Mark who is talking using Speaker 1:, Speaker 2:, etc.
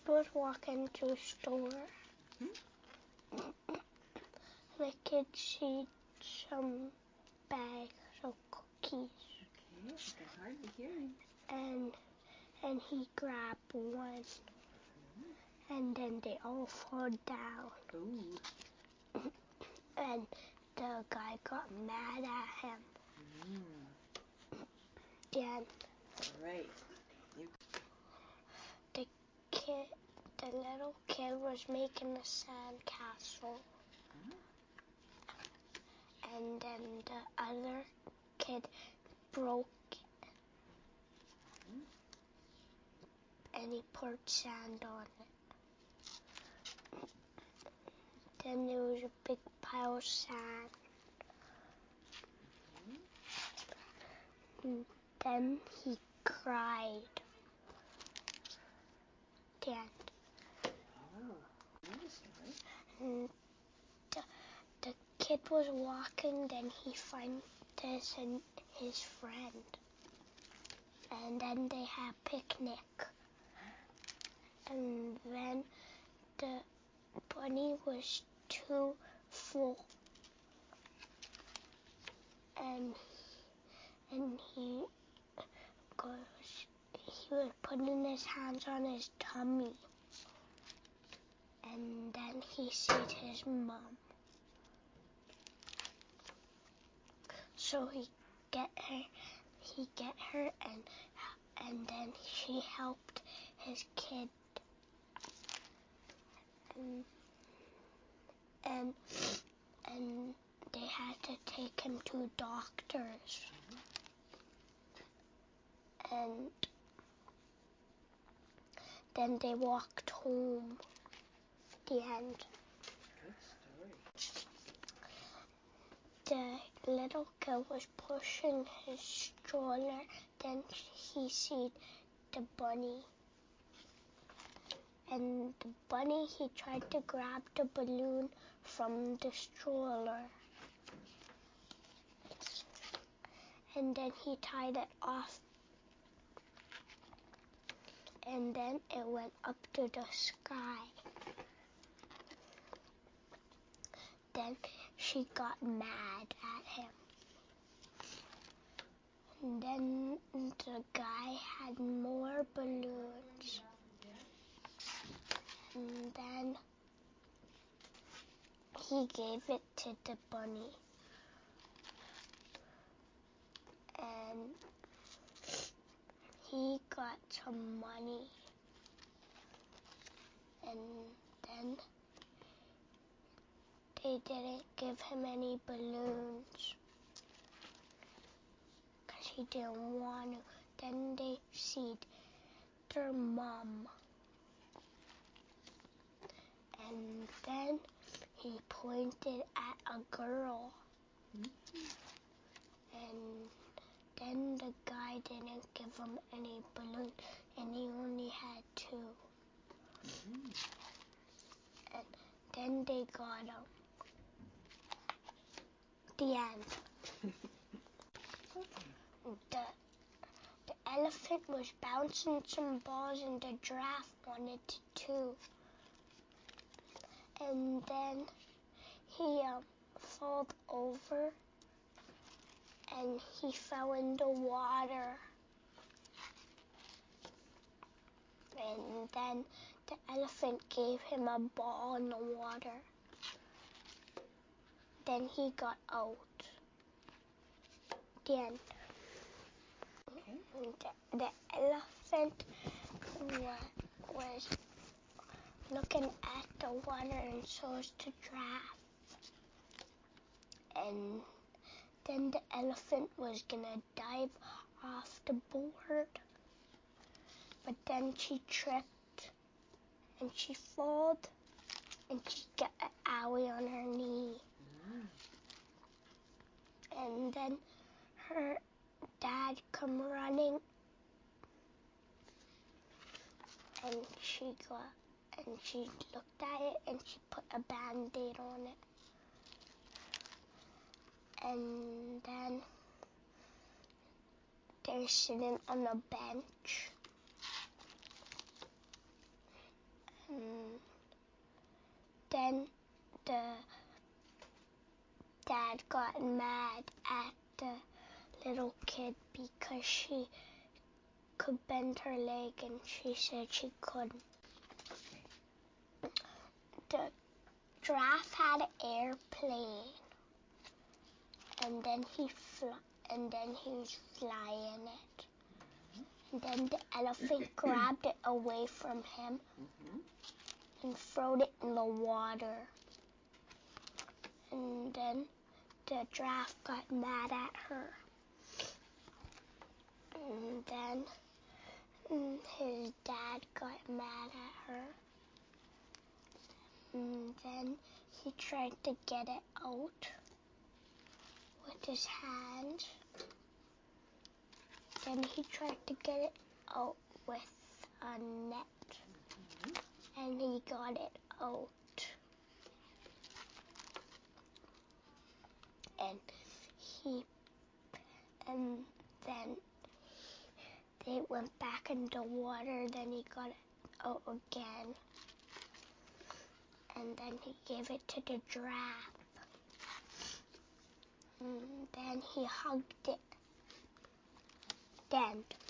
Speaker 1: was walking to a store. The kid see some bags of cookies.
Speaker 2: Okay, I can hardly hear him.
Speaker 1: And he grabbed one. And then they all fall down.
Speaker 2: Ooh.
Speaker 1: And the guy got mad at him. Then
Speaker 2: Right.
Speaker 1: The little kid was making a sand castle. And then the other kid broke it. And he poured sand on it. Then there was a big pile of sand. And then he cried. The end. And the kid was walking, then he found this and his friend. And then they had a picnic. And then the bunny was too full. And he was putting his hands on his tummy. And then he sees his mom. So he get her and then she helped his kid. And they had to take him to doctors. And then they walked home. The end.
Speaker 2: Good story.
Speaker 1: The little kid was pushing his stroller. Then he see the bunny. And the bunny, he tried to grab the balloon from the stroller. And then he tied it off. And then it went up to the sky. Then she got mad at him. And then the guy had more balloons. And then he gave it to the bunny. And he got some money. And then they didn't give him any balloons because he didn't want to. Then they see their mom. And then he pointed at a girl. And then the guy didn't give him any balloons, and he only had 2. And then they got him. The end. The elephant was bouncing some balls, and the giraffe wanted to too. And then he fell over, and he fell in the water. And then the elephant gave him a ball in the water. Then he got out. The end. The elephant was looking at the water, and so was the giraffe. And then the elephant was gonna dive off the board, but then she tripped and she fell, and she got an owie on her knee. And then her dad come running, and she looked at it, and she put a Band-Aid on it. And then they're sitting on a bench. she could bend her leg, and she said she couldn't. The giraffe had an airplane, and then he was flying it. And then the elephant grabbed it away from him and threw it in the water. And then the giraffe got mad at her. And then his dad got mad at her. And then he tried to get it out with his hand. Then he tried to get it out with a net. And he got it out. And then they went back into water. Then he got it out again. And then he gave it to the giraffe. And then he hugged it. Then